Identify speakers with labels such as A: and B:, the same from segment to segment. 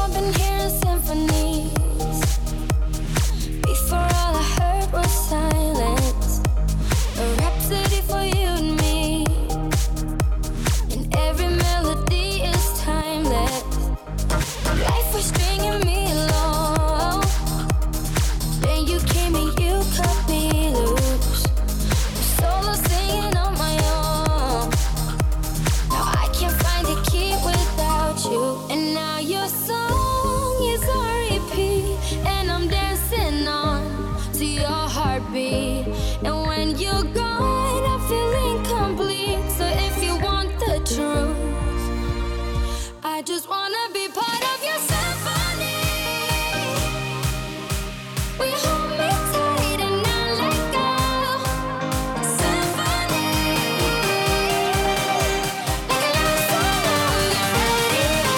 A: I've been hearing symphonies. Before all I heard was silence. A rhapsody for you and me. And every melody is timeless. Life was stringing me along. Then you came and you cut me loose. Solo singing on my own. Now I can't find a key without you. And now your song is on repeat, and I'm dancing on to your heartbeat. And when you're gone, I feel incomplete. So if you want the truth, I just wanna be part of your symphony. We hold me tight and not let go. Symphony, like a love song on the radio.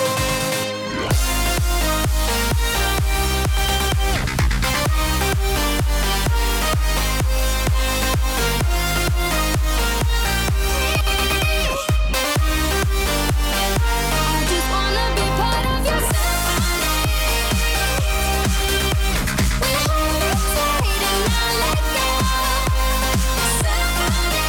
A: I just wanna be part of your symphony. We hold me tight and not let go. Symphony,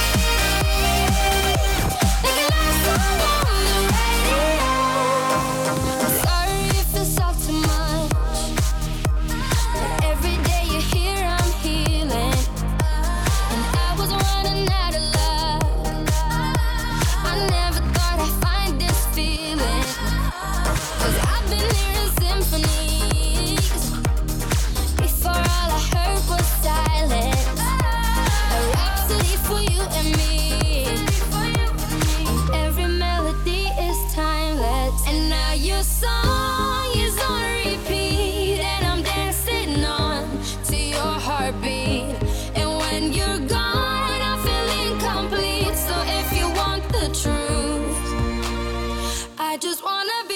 A: like a love song on the radio. I'm sorry if it's all too much, but every day you're here, I'm healing. And I was running out of love. I never thought I'd find this feeling. 'Cause I've been hearing symphonies. Before all I heard was silence. A rhapsody for you and me. And every melody is timeless. And now your song is on repeat, and I'm dancing on to your heartbeat. And when you're gone, I feel incomplete. So if you want the truth, I just wanna be